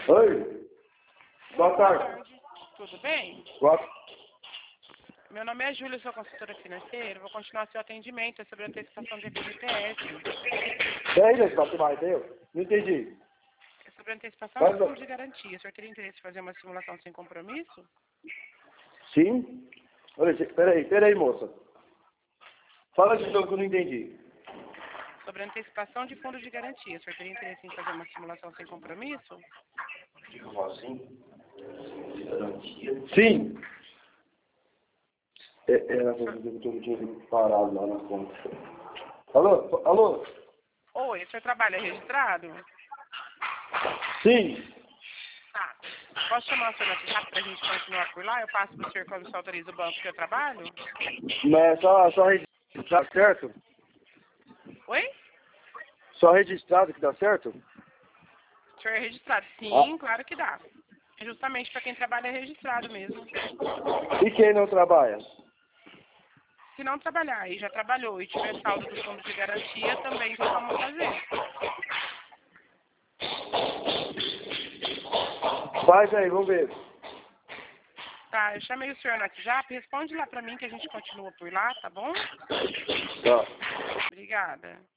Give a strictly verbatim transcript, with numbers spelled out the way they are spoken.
Oi. Boa tarde. Tudo bem? Boa... Meu nome é Júlia, sou consultora financeira. Vou continuar seu atendimento é sobre a antecipação de F G T S. Peraí, gente, bater mais eu? Não entendi. É sobre a antecipação Mas, de fundo de garantia. O senhor teria interesse em fazer uma simulação sem compromisso? sim? Olha, peraí, peraí, moça. Fala de novo que eu não entendi. Sobre a antecipação de fundo de garantia. O senhor teria interesse em fazer uma simulação sem compromisso? Como assim? De garantia? Sim. É, era pra dizer que eu tinha parado lá na conta. Alô? Alô? Oi, o senhor trabalha registrado? Sim. Tá. Posso chamar o senhor no WhatsApp para a gente continuar por lá? Eu passo para o senhor quando o senhor autoriza o banco que eu trabalho? Mas só, só registrar, certo? Oi? Só registrado que dá certo? O senhor é registrado? Sim, Ah. claro que dá. É justamente para quem trabalha é registrado mesmo. E quem não trabalha? Se não trabalhar e já trabalhou e tiver saldo do fundo de garantia, também tem como fazer. Faz aí, vamos ver. Tá, eu chamei o senhor no WhatsApp, responde lá para mim que a gente continua por lá, tá bom? Tá. Obrigada.